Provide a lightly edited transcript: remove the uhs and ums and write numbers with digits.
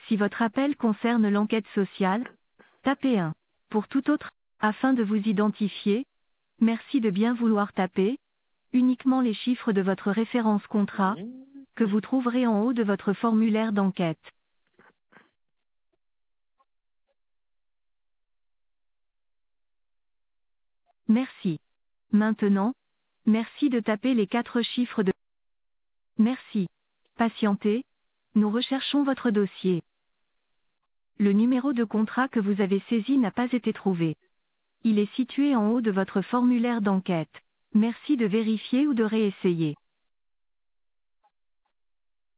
Si votre appel concerne l'enquête sociale, tapez 1. Pour tout autre, afin de vous identifier, merci de bien vouloir taper uniquement les chiffres de votre référence contrat, que vous trouverez en haut de votre formulaire d'enquête. Merci. Maintenant, merci de taper les 4 chiffres de... Merci. Patientez. Nous recherchons votre dossier. Le numéro de contrat que vous avez saisi n'a pas été trouvé. Il est situé en haut de votre formulaire d'enquête. Merci de vérifier ou de réessayer.